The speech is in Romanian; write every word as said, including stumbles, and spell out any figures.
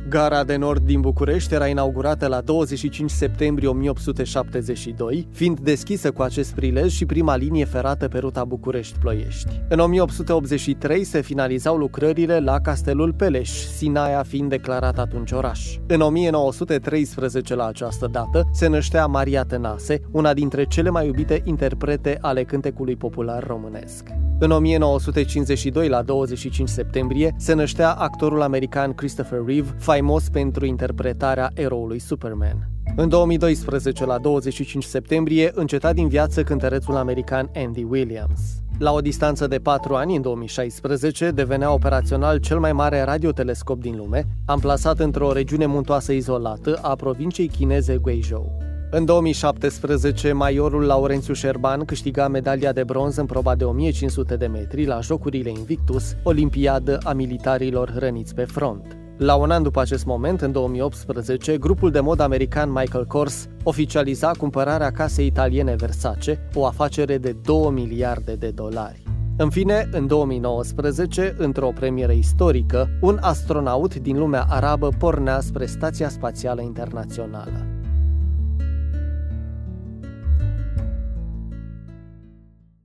Gara de Nord din București era inaugurată la douăzeci și cinci septembrie o mie opt sute șaptezeci și doi, fiind deschisă cu acest prilej și prima linie ferată pe ruta București-Ploiești. În o mie opt sute optzeci și trei se finalizau lucrările la Castelul Peleș, Sinaia fiind declarat atunci oraș. În o mie nouă sute treisprezece, la această dată, se năștea Maria Tănase, una dintre cele mai iubite interprete ale cântecului popular românesc. În o mie nouă sute cincizeci și doi, la douăzeci și cinci septembrie, se năștea actorul american Christopher Reeve, faimos pentru interpretarea eroului Superman. În două mii doisprezece, la douăzeci și cinci septembrie, înceta din viață cântărețul american Andy Williams. La o distanță de patru ani, în două mii șaisprezece, devenea operațional cel mai mare radiotelescop din lume, amplasat într-o regiune muntoasă izolată a provinciei chineze Guizhou. În două mii șaptesprezece, majorul Laurențiu Șerban câștiga medalia de bronz în proba de o mie cinci sute de metri la Jocurile Invictus, olimpiadă a militarilor răniți pe front. La un an după acest moment, în două mii optsprezece, grupul de modă american Michael Kors oficializa cumpărarea casei italiene Versace, o afacere de două miliarde de dolari. În fine, în două mii nouăsprezece, într-o premieră istorică, un astronaut din lumea arabă pornea spre Stația Spațială Internațională.